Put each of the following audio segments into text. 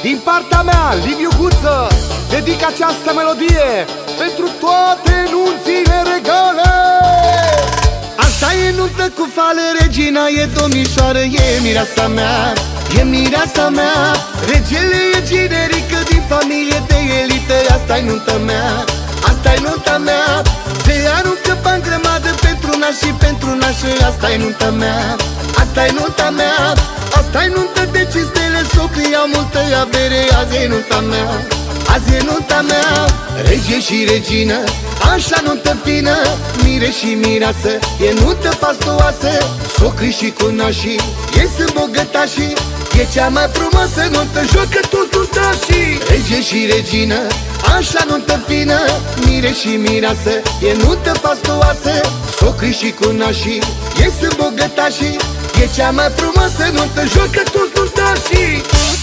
Din partea mea, Liviu Guță, dedic această melodie pentru toate nunțile regale. Asta e nuntă cu fale, regina e domnișoară, e mireasa mea, e mireasa mea. Regele e generică din familie de elită, asta-i nunta mea, asta-i nunta mea. Se aruncă bani grămadă pentru naș și pentru nașă, asta-i nunta mea, asta-i nunta mea. Asta-i nuntă de cinstele, socrii au multă avere, azi e nunta mea, azi e nunta mea. Rege și regină, așa nuntă fină, mire și mireasă, e nuntă fastoasă. Socrii și cunașii, ei sunt bogătașii, e cea mai frumoasă nuntă, joacă toți nuntașii. Rege și regină, așa nuntă fină, mire și mireasă, e nuntă fastoasă. Socrii și cunașii, ei sunt bogătașii, e cea mai frumoasă nuntă, joacă toți nuntașii.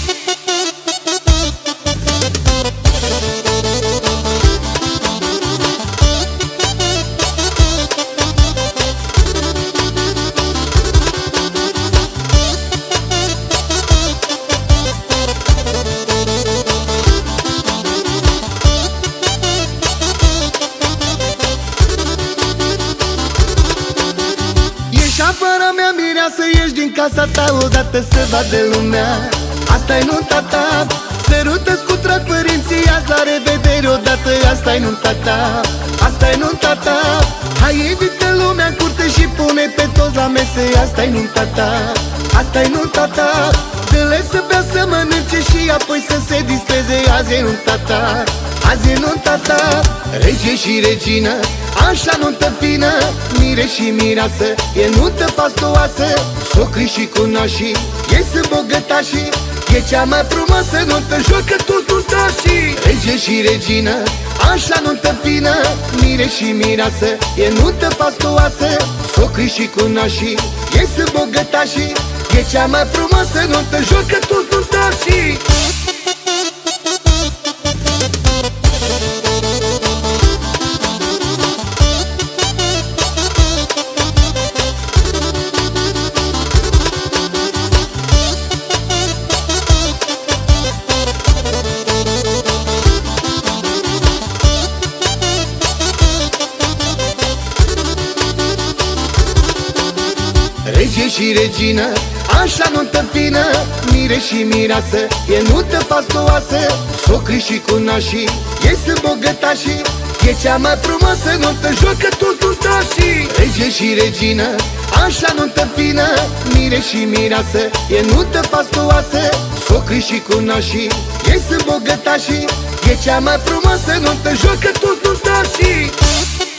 Șafăra mea mireasă, ieși din casa ta odată să vadă lumea, asta-i nunta ta. Sărută-ți cu drag părinții, azi la revedere odată, asta-i nunta ta, asta-i nunta ta. Hai, invită lumea în curte și pune pe toți la mese, asta-i nunta ta, asta-i nunta ta. Dă-le să bea, să mănânce și apoi să se distreze, azi e nunta ta, azi e nunta ta. Rege și regină, așa nuntă fină, mire și mireasă, e nuntă fastoasă. Socrii și cunașii, ei sunt bogătașii, e cea mai frumoasă nuntă, joacă toți nuntașii. Rege și regină, așa nuntă fină, mire și mireasă, e nuntă fastoasă. Socrii și cunașii, ei sunt bogătașii, e cea mai frumoasă nuntă, joacă toți nuntașii. Rege și regină, așa nuntă fină, mire și mireasă, e nuntă fastoasă. Socrii și cunașii, ei sunt bogătașii, e cea mai frumoasă nuntă, joacă toți nuntașii. Rege și regină, așa nuntă fină, mire și mireasă, e nuntă fastoasă. Socrii și cunașii, ei sunt bogătașii, e cea mai frumoasă nuntă, joacă toți nuntașii.